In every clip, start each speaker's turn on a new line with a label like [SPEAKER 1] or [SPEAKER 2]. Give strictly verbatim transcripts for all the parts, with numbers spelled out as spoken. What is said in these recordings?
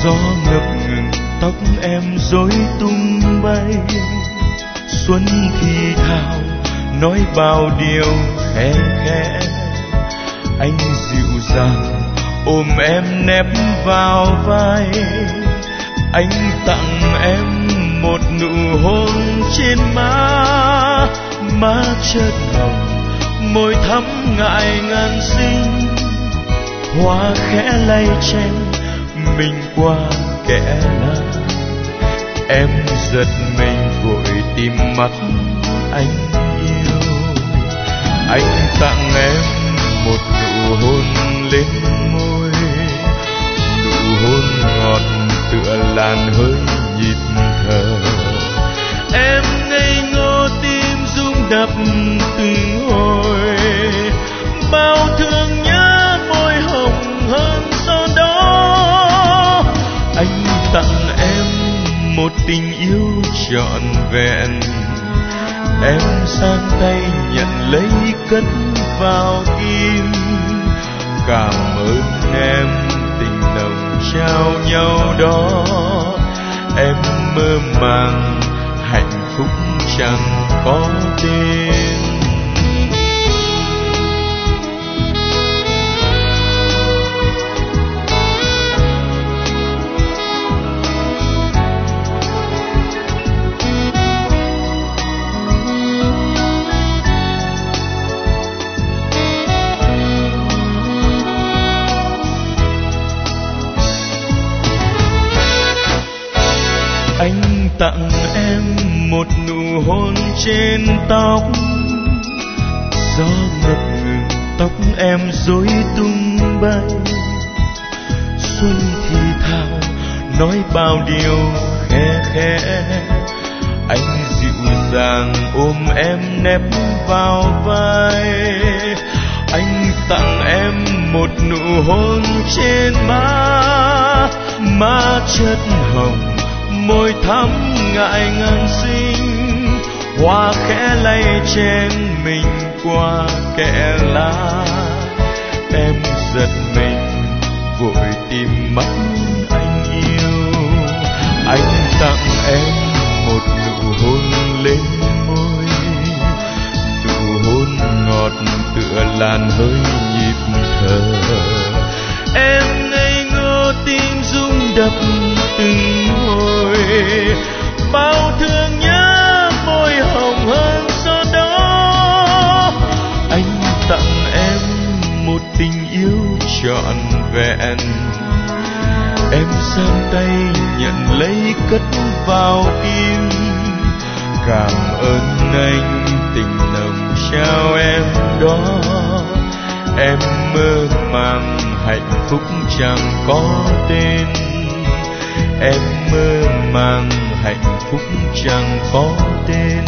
[SPEAKER 1] Gió ngập ngừng tóc em rối tung bay, xuân thì thào nói bao điều khẽ khẽ. Anh dịu dàng ôm em nép vào vai, anh tặng em một nụ hôn trên má. Má chớt hồng, môi thắm ngại ngàn xinh, hoa khẽ lay chen mình qua kẽ lá. Em giật mình vội tìm mắt anh yêu, anh tặng em một nụ hôn lên môi, nụ hôn ngọt tựa làn hơi nhịp thở. Em ngây ngô tim rung đập từng hồi, bao thương nhớ môi hồng hơn gió đó. Anh tặng em một tình yêu trọn vẹn, em sang tay nhận lấy cất vào tim. Cảm ơn em tình nồng trao nhau đó, em mơ màng hạnh phúc chẳng có tên. Anh tặng em một nụ hôn trên tóc, gió ngập ngừng tóc em rối tung bay. Xuân thì thào nói bao điều khẽ khẽ, anh dịu dàng ôm em nép vào vai. Anh tặng em một nụ hôn trên má, má chất hồng, môi thắm ngại ngàn xinh, hoa khẽ lay chen mình qua kẽ lá. Em giật mình vội tìm mắt anh yêu, anh tặng em một nụ hôn lên môi, nụ hôn ngọt tựa làn hơi nhịp thở. Em ngây ngô tim rung đập từng hồi, bao thương nhớ môi hồng hơn gió đó. Anh tặng em một tình yêu trọn vẹn, em sang tay nhận lấy cất vào tim. Cảm ơn anh tình nồng trao em đó, em mơ màng hạnh phúc chẳng có tên. Em mơ màng hạnh phúc chẳng có tên,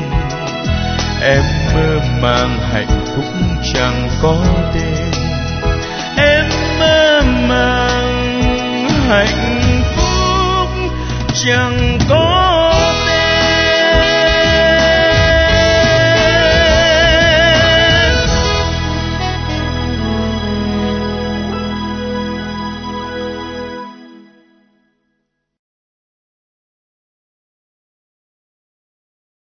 [SPEAKER 1] em mơ màng hạnh phúc chẳng có tên. Em mơ màng hạnh phúc chẳng có